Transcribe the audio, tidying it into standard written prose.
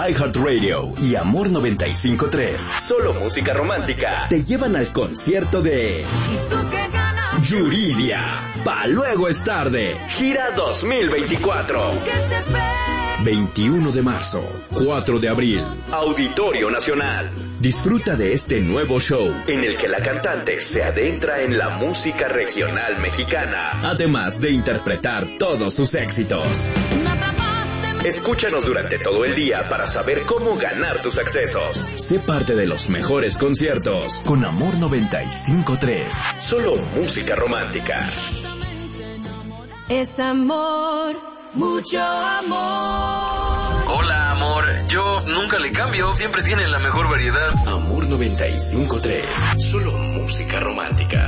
iHeartRadio y Amor 95.3, solo música romántica, te llevan al concierto de Yuridia. Pa' luego es tarde. Gira 2024. 21 de marzo, 4 de abril, Auditorio Nacional. Disfruta de este nuevo show en el que la cantante se adentra en la música regional mexicana, además de interpretar todos sus éxitos. Escúchanos durante todo el día para saber cómo ganar tus accesos. Sé parte de los mejores conciertos con Amor 95.3. Solo música romántica. Es amor, mucho amor. Hola, amor. Yo nunca le cambio. Siempre tienen la mejor variedad. Amor 95.3. Solo música romántica.